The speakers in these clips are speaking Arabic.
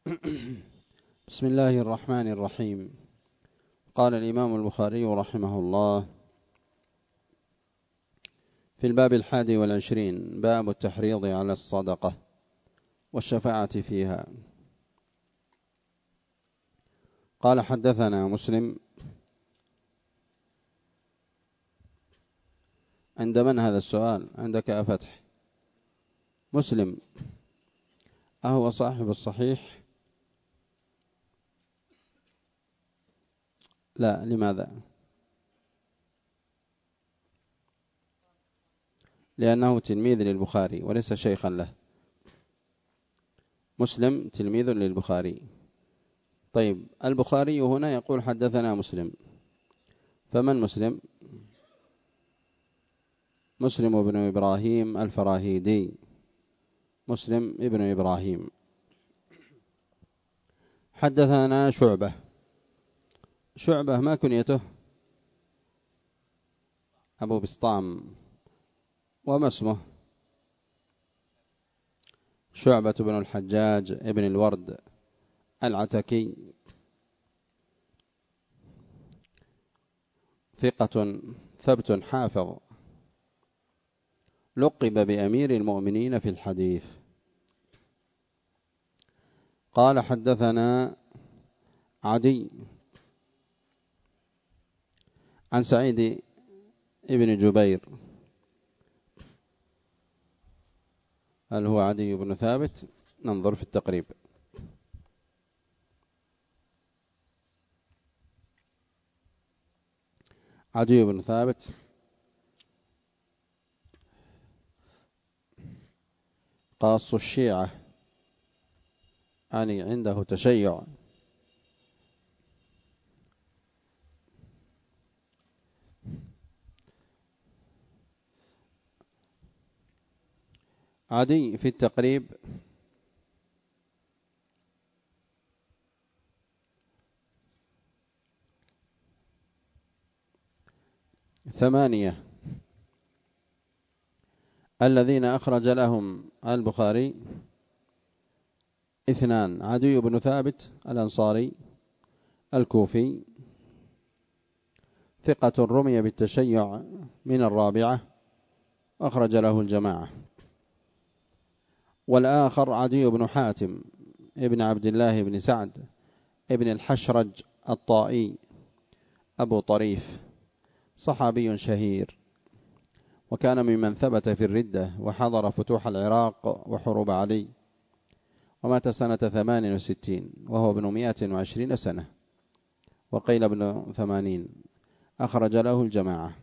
بسم الله الرحمن الرحيم. قال الإمام البخاري رحمه الله في الباب 21 باب التحريض على الصدقة والشفاعة فيها. قال حدثنا مسلم. عند من هذا السؤال؟ عندك أفتح مسلم أهو صاحب الصحيح؟ لا، لماذا؟ لأنه تلميذ للبخاري وليس شيخا له. مسلم تلميذ للبخاري. طيب، البخاري هنا يقول حدثنا مسلم، فمن مسلم؟ مسلم بن إبراهيم الفراهيدي، مسلم ابن إبراهيم. حدثنا شعبة ما كنيته؟ أبو بسطام. وما اسمه؟ شعبة بن الحجاج ابن الورد العتكي، ثقة ثبت حافظ، لقب بأمير المؤمنين في الحديث. قال حدثنا عدي عن سعيد ابن جبير. هل هو عدي بن ثابت؟ ننظر في التقريب. عدي بن ثابت قاص الشيعة، يعني عنده تشيع. عدي في التقريب 8 الذين أخرج لهم البخاري 2: عدي بن ثابت الأنصاري الكوفي، ثقة رمي بالتشيع من 4، أخرج له الجماعة. والآخر عدي بن حاتم ابن عبد الله بن سعد ابن الحشرج الطائي أبو طريف، صحابي شهير، وكان ممن ثبت في الردة وحضر فتوح العراق وحروب علي، ومات سنة 68 وهو ابن 120 سنة، وقيل ابن 80. أخرج له الجماعة.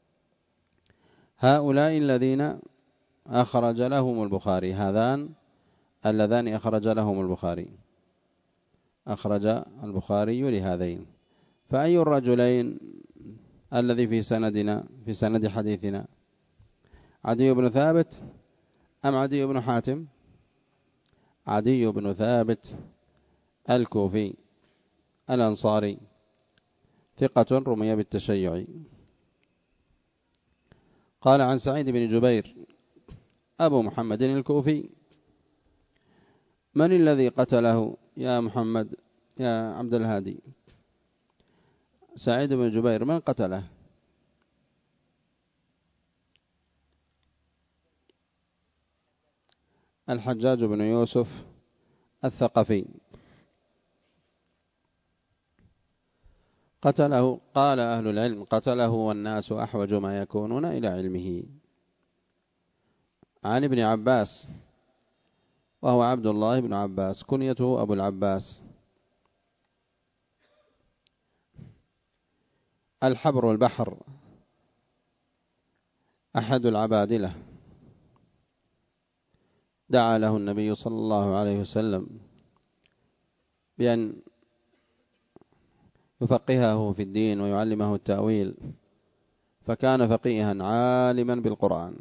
هؤلاء الذين أخرج لهم البخاري، هذان اللذان أخرج لهم البخاري، أخرج البخاري لهذين. فأي الرجلين الذي في سندنا، في سند حديثنا، عدي بن ثابت أم عدي بن حاتم؟ عدي بن ثابت الكوفي الأنصاري، ثقة رمي بالتشيع. قال عن سعيد بن جبير أبو محمد الكوفي: من الذي قتله يا محمد يا عبد الهادي؟ سعيد بن جبير من قتله؟ الحجاج بن يوسف الثقفي قتله. قال أهل العلم: قتله والناس أحوج ما يكونون إلى علمه. عن ابن عباس، وهو عبد الله بن عباس، كنيته أبو العباس، الحبر البحر، أحد العبادلة، دعا له النبي صلى الله عليه وسلم بأن يفقهه في الدين ويعلمه التأويل، فكان فقيها عالما بالقرآن.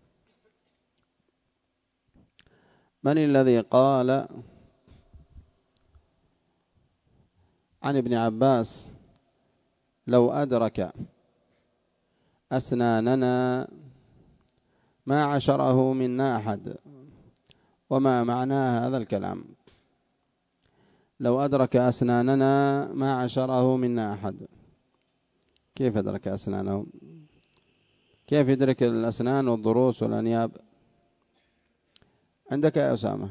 من الذي قال عن ابن عباس: لو أدرك أسناننا ما عشره منا أحد؟ وما معنى هذا الكلام؟ لو أدرك أسناننا ما عشره منا أحد. كيف أدرك أسنانهم؟ كيف يدرك الأسنان والضروس والأنياب؟ عندك يا أسامة؟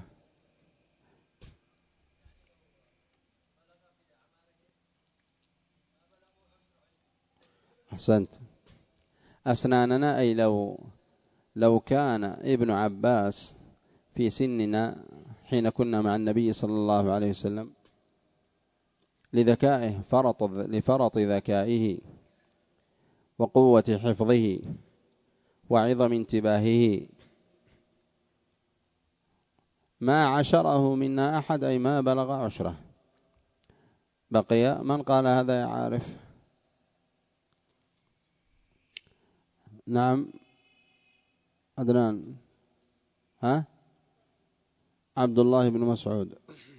أحسنت. أسناننا أي لو كان ابن عباس في سننا حين كنا مع النبي صلى الله عليه وسلم لذكائه لفرط ذكائه وقوة حفظه وعظم انتباهه ما عشره منا أحد، أي ما بلغ عشره. بقي من قال هذا يا عارف؟ نعم أدنان. ها؟ عبد الله بن مسعود.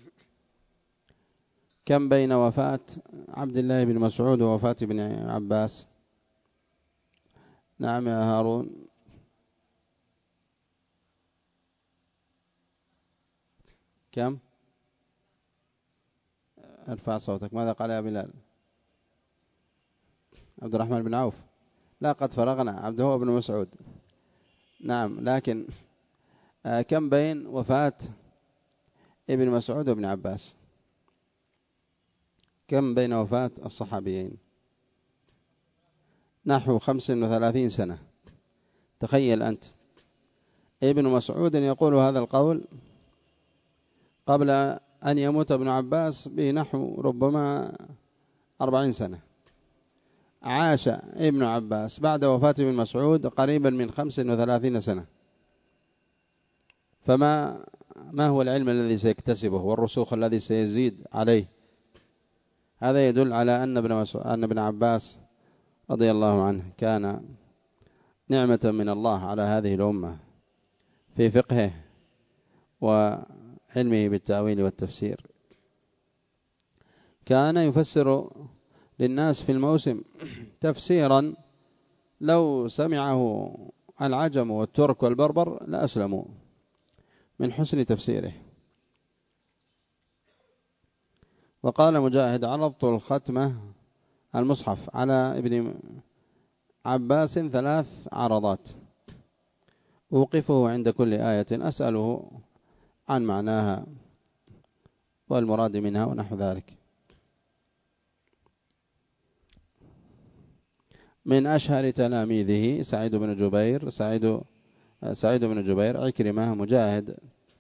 كم بين وفاة عبد الله بن مسعود ووفاة ابن عباس؟ نعم يا هارون. كم؟ ارفع صوتك. ماذا قال يا بلال؟ عبد الرحمن بن عوف. لا قد فرغنا. عبده هو ابن مسعود. نعم لكن كم بين وفاة ابن مسعود وابن عباس؟ كم بين وفاة الصحابيين؟ نحو 35 سنة. تخيل أنت ابن مسعود يقول هذا القول قبل أن يموت ابن عباس بنحو ربما 40 سنة. عاش ابن عباس بعد وفاة ابن مسعود قريبا من 35 سنة. ما هو العلم الذي سيكتسبه والرسوخ الذي سيزيد عليه؟ هذا يدل على أن ابن عباس رضي الله عنه كان نعمة من الله على هذه الأمة في فقهه وعلمه بالتأويل والتفسير. كان يفسر للناس في الموسم تفسيرا لو سمعه العجم والترك والبربر لأسلموا من حسن تفسيره. وقال مجاهد: عرضت الختمة المصحف على ابن عباس 3 عرضات، أوقفه عند كل آية أسأله عن معناها والمراد منها ونحو ذلك. من أشهر تلاميذه سعيد بن جبير، عكرمة، مجاهد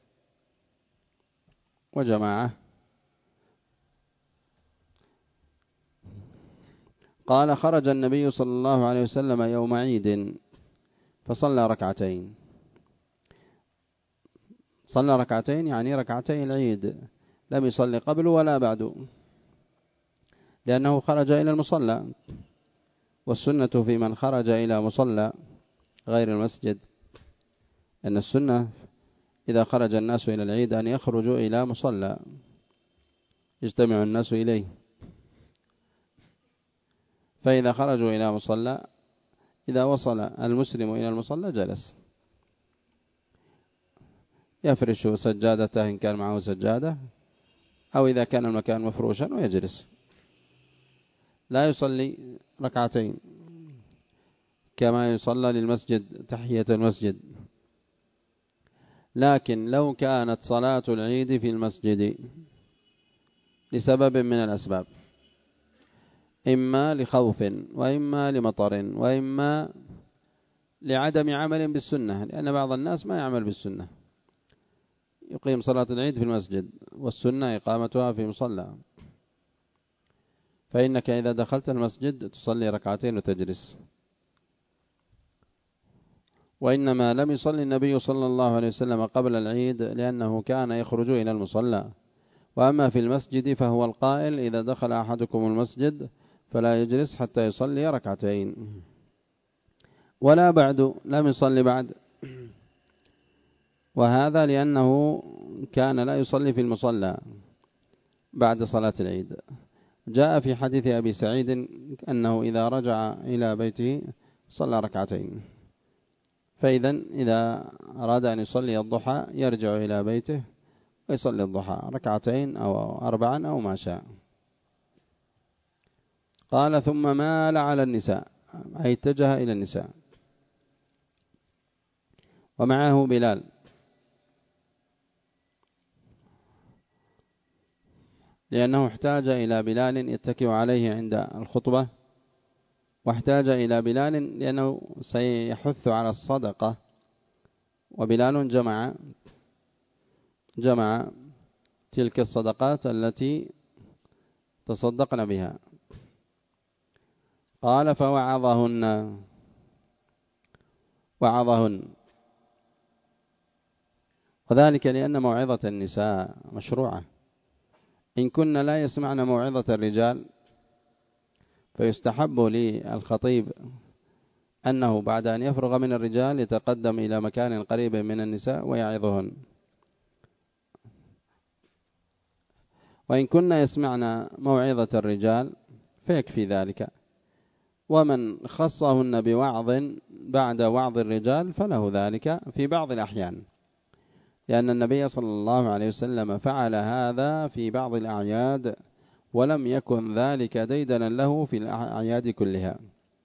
وجماعة. قال: خرج النبي صلى الله عليه وسلم يوم عيد فصلى ركعتين. صلى ركعتين يعني ركعتي العيد، لم يصلي قبل ولا بعد، لأنه خرج إلى المصلى. والسنة في من خرج إلى مصلى غير المسجد أن السنة إذا خرج الناس إلى العيد أن يخرجوا إلى مصلى يجتمع الناس إليه. فإذا خرجوا إلى مصلى، إذا وصل المسلم إلى المصلى جلس، يفرش سجادته إن كان معه سجادة، أو إذا كان المكان مفروشا ويجلس. لا يصلي ركعتين كما يصلى للمسجد تحية المسجد. لكن لو كانت صلاة العيد في المسجد لسبب من الأسباب، إما لخوف وإما لمطر وإما لعدم عمل بالسنة، لأن بعض الناس ما يعمل بالسنة، يقيم صلاة العيد في المسجد والسنة إقامتها في مصلى، فإنك إذا دخلت المسجد تصلي ركعتين وتجلس. وإنما لم يصلي النبي صلى الله عليه وسلم قبل العيد لأنه كان يخرج إلى المصلى. وأما في المسجد فهو القائل: إذا دخل أحدكم المسجد فلا يجلس حتى يصلي ركعتين. ولا بعد، لم يصلي بعد، وهذا لأنه كان لا يصلي في المصلى بعد صلاة العيد. جاء في حديث أبي سعيد أنه إذا رجع إلى بيته صلى ركعتين. فإذا إذا أراد أن يصلي الضحى يرجع إلى بيته ويصلي الضحى 2 أو 4 أو ما شاء. قال ثم مال على النساء، أي اتجه إلى النساء، ومعه بلال، لأنه احتاج إلى بلال يتكئ عليه عند الخطبة، واحتاج إلى بلال لأنه سيحث على الصدقة، وبلال جمع تلك الصدقات التي تصدقن بها. قال فوعظهن، وذلك لأن موعظة النساء مشروعة، إن كنا لا يسمعن موعظة الرجال فيستحب للخطيب أنه بعد أن يفرغ من الرجال يتقدم إلى مكان قريب من النساء ويعظهن، وإن كنا يسمعن موعظة الرجال فيكفي ذلك، ومن خصهن بوعظ بعد وعظ الرجال فله ذلك في بعض الأحيان، لأن النبي صلى الله عليه وسلم فعل هذا في بعض الأعياد، ولم يكن ذلك ديدنا له في الأعياد كلها،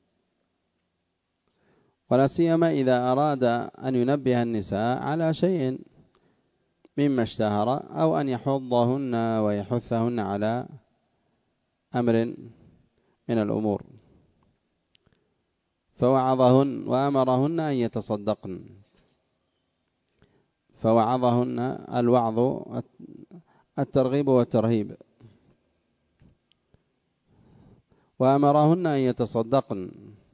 ولا سيما إذا أراد أن ينبه النساء على شيء مما اشتهر، أو أن يحضهن ويحثهن على أمر من الأمور. فوعظهن وأمرهن أن يتصدقن، فوعظهن الوعظ الترغيب والترهيب، وأمرهن أن يتصدقن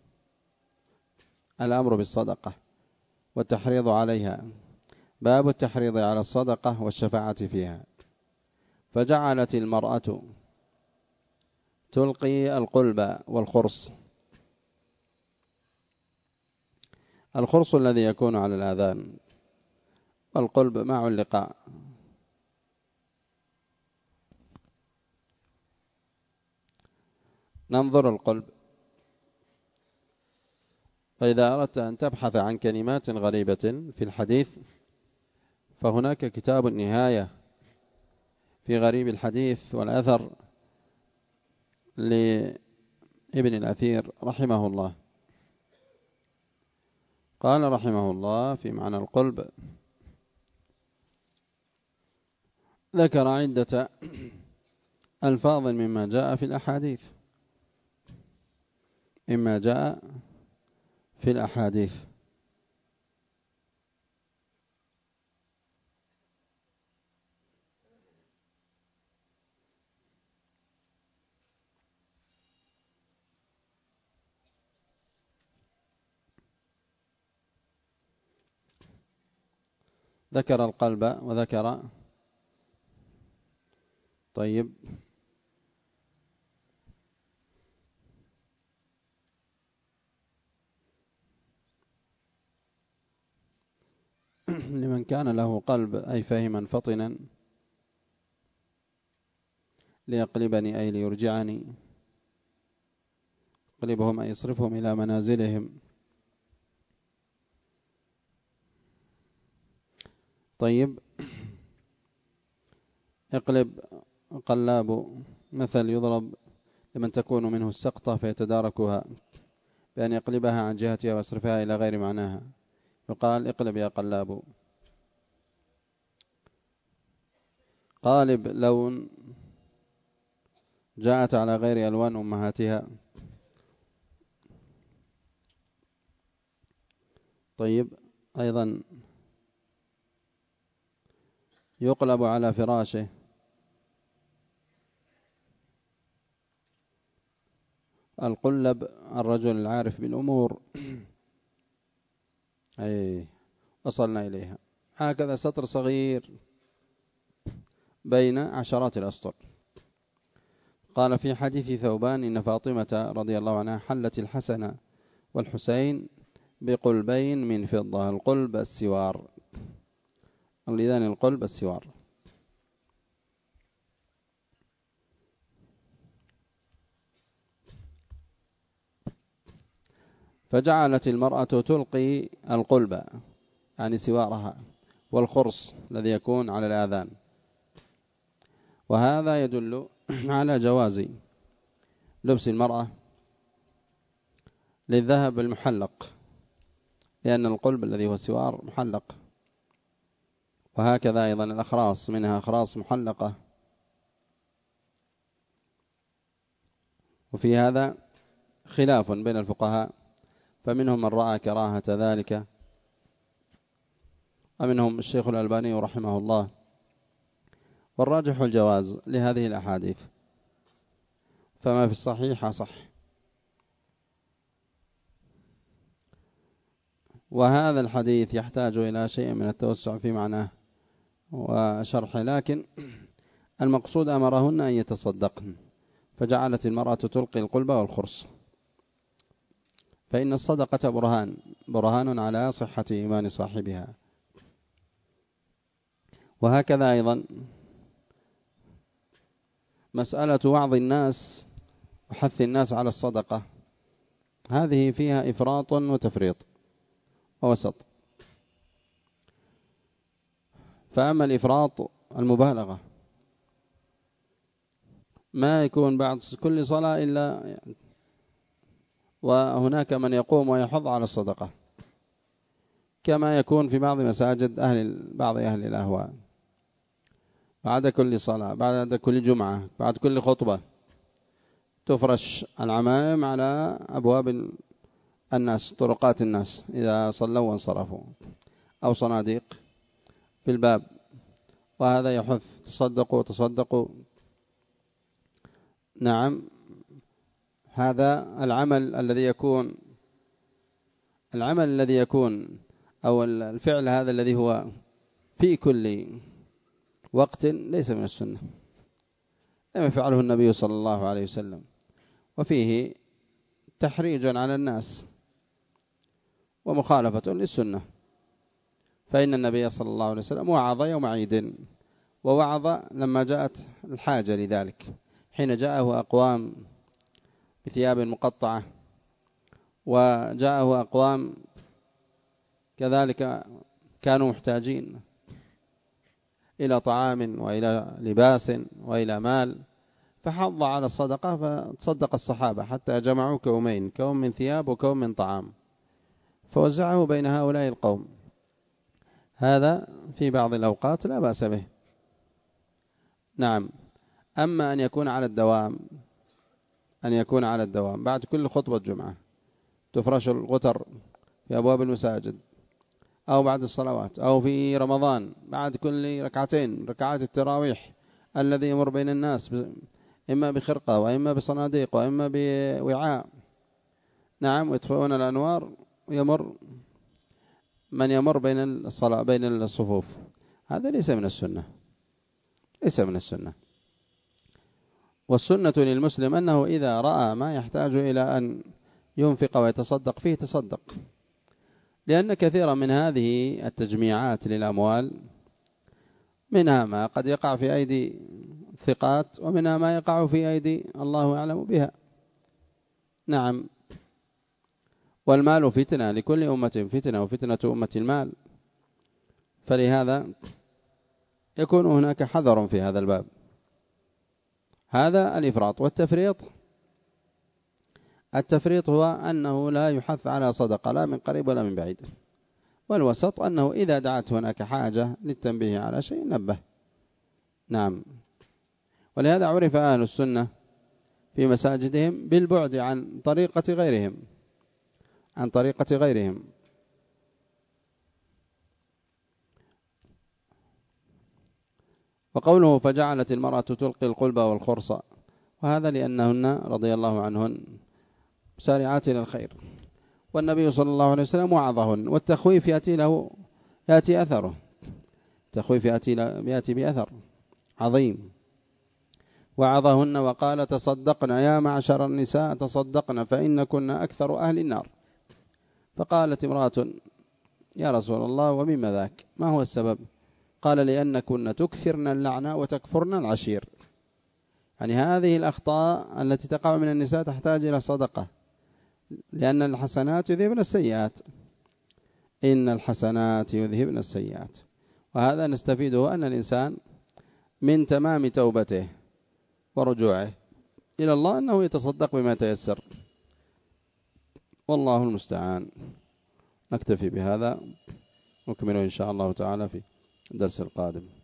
الأمر بالصدقة والتحريض عليها، باب التحريض على الصدقة والشفاعة فيها. فجعلت المرأة تلقي القلب والخرص، الخرص الذي يكون على الآذان، والقلب ما علق. ننظر القلب، فإذا أردت أن تبحث عن كلمات غريبة في الحديث فهناك كتاب النهاية في غريب الحديث والأثر لابن الأثير رحمه الله. قال رحمه الله في معنى القلب: ذكر عدة ألفاظ مما جاء في الأحاديث، مما جاء في الأحاديث. ذكر القلب وذكر طيب لمن كان له قلب أي فهما فطنا ليقلبني أي ليرجعني، يقلبهم أي يصرفهم إلى منازلهم. طيب يقلب قلاب مثل يضرب لمن تكون منه السقطة فيتداركها بأن يقلبها عن جهتها ويصرفها إلى غير معناها، يقال اقلب يا قلاب. قالب لون جاءت على غير ألوان أمهاتها. طيب أيضا يقلب على فراشه، القلب الرجل العارف بالأمور. أي وصلنا إليها. هكذا سطر صغير بين عشرات الأسطر. قال في حديث ثوبان إن فاطمة رضي الله عنها حلت الحسن والحسين بقلبين من فضة، القلب السوار، إذن القلب السوار. فجعلت المرأة تلقي القلب يعني سوارها، والخرص الذي يكون على الآذان، وهذا يدل على جواز لبس المرأة للذهب المحلق، لأن القلب الذي هو السوار محلق، وهكذا أيضا الأخراص منها أخراص محلقة. وفي هذا خلاف بين الفقهاء، فمنهم من رأى كراهة ذلك، ومنهم الشيخ الألباني رحمه الله، والراجح الجواز لهذه الأحاديث، فما في الصحيح صح. وهذا الحديث يحتاج إلى شيء من التوسع في معناه وشرحه، لكن المقصود أمرهن أن يتصدقن، فجعلت المرأة تلقي القلب والخرص، فإن الصدقة برهان على صحة إيمان صاحبها. وهكذا أيضا مسألة وعظ الناس وحث الناس على الصدقة، هذه فيها إفراط وتفريط ووسط. فأما الإفراط المبالغة ما يكون بعد كل صلاة إلا وهناك من يقوم ويحض على الصدقة، كما يكون في بعض مساجد بعض أهل الأهواء، بعد كل صلاة، بعد كل جمعة، بعد كل خطبة تفرش العمائم على أبواب الناس، طرقات الناس إذا صلوا وانصرفوا، أو صناديق في الباب، وهذا يحث تصدقوا. نعم، هذا العمل الذي يكون أو الفعل هذا الذي هو في كل وقت ليس من السنة، لم يفعله النبي صلى الله عليه وسلم، وفيه تحريج على الناس ومخالفة للسنة. فإن النبي صلى الله عليه وسلم وعظ يوم عيد، ووعظ لما جاءت الحاجة لذلك، حين جاءه أقوام بثياب مقطعة، وجاءه أقوام كذلك كانوا محتاجين إلى طعام وإلى لباس وإلى مال، فحض على الصدقة، فتصدق الصحابة حتى جمعوا كومين، كوم من ثياب وكوم من طعام، فوزعه بين هؤلاء القوم. هذا في بعض الأوقات لا بأس به. نعم. أما أن يكون على الدوام بعد كل خطبة جمعة تفرش الغتر في أبواب المساجد، أو بعد الصلوات، أو في رمضان بعد كل ركعات التراويح، الذي يمر بين الناس إما بخرقة وإما بصناديق وإما بوعاء، نعم، ويطفئون الأنوار، ويمر من يمر بين الصفوف، هذا ليس من السنة. والسنة للمسلم أنه إذا رأى ما يحتاج إلى أن ينفق ويتصدق فيه تصدق، لأن كثيرا من هذه التجميعات للأموال منها ما قد يقع في أيدي ثقات، ومنها ما يقع في أيدي الله أعلم بها. نعم. والمال فتنة، لكل أمة فتنة، وفتنة أمة المال، فلهذا يكون هناك حذر في هذا الباب. هذا الإفراط. والتفريط هو أنه لا يحث على صدقة لا من قريب ولا من بعيد. والوسط أنه إذا دعت هناك حاجة للتنبيه على شيء نبه. نعم. ولهذا عرف أهل السنة في مساجدهم بالبعد عن طريقة غيرهم. وقوله فجعلت المرأة تلقي القلب والخرص، وهذا لأنهن رضي الله عنهن سارعات إلى الخير، والنبي صلى الله عليه وسلم وعظهن، والتخويف يأتي أثره، التخويف يأتي بأثر عظيم. وعظهن وقال تصدقن يا معشر النساء تصدقن فإن كنا أكثر أهل النار. فقالت امرأة يا رسول الله ومما ذاك، ما هو السبب؟ قال لأن كنا تكثرن اللعنة وتكفرن العشير. يعني هذه الأخطاء التي تقع من النساء تحتاج إلى صدقة، لأن الحسنات يذهبن السيئات، إن الحسنات يذهبن السيئات. وهذا نستفيده أن الإنسان من تمام توبته ورجوعه إلى الله أنه يتصدق بما تيسر، والله المستعان. نكتفي بهذا، نكمل إن شاء الله تعالى في الدرس القادم.